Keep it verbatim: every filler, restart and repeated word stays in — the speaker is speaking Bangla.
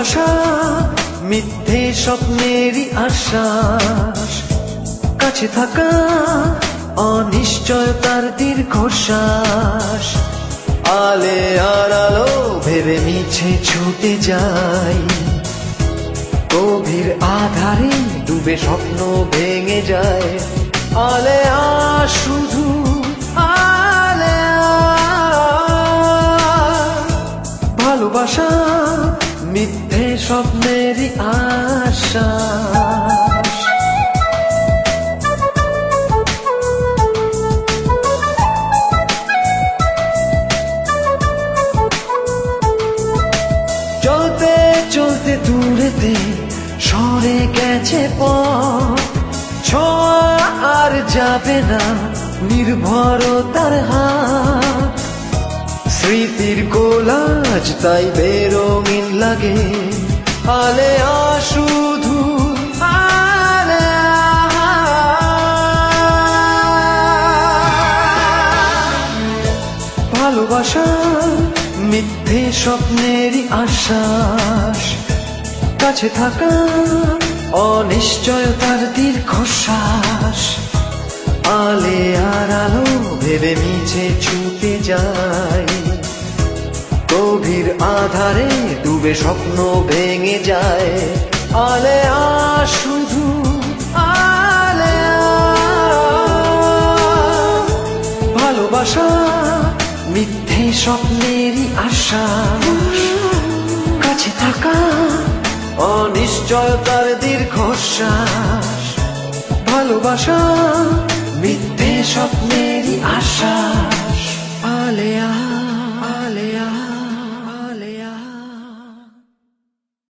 ভালোবাসা মিথ্যে স্বপ্নেরই আশ্বাস, কাছে থাকা অনিশ্চয়তার দীর্ঘশ্বাস। আলে আর আলো ভেবে মিছে ছুটে যাই, গভীর আধারে ডুবে স্বপ্ন ভেঙে যায়। আলে আ শুধু আলে আ, ভালোবাসা মিথ্যে স্বপ্নেরই আশ্বাস। চলতে চলতে দূরেতে সরে গেছে পথ, ছোঁয়া আর যাবে না নির্ভরতার হাত। স্মৃতির কোলাজ তাই বেরঙিন লাগে। আলে আ শুধু আলে আ, ভালোবাসা মিথ্যে স্বপ্নেরই আশ্বাস, কাছে থাকা অনিশ্চয়তার দীর্ঘশ্বাস। আলে আর আলো ভেবে মিছে ছুটে যায়, গভীর আধারে ডুবে স্বপ্ন ভেঙে যায়। আলে আ শুধু আলে আ, ভালোবাসা মিথ্যে স্বপ্নেরই আশ্বাস, কাছে থাকা অনিশ্চয়তার দীর্ঘশ্বাস। ভালোবাসা মিথ্যে স্বপ্নেরই আশা।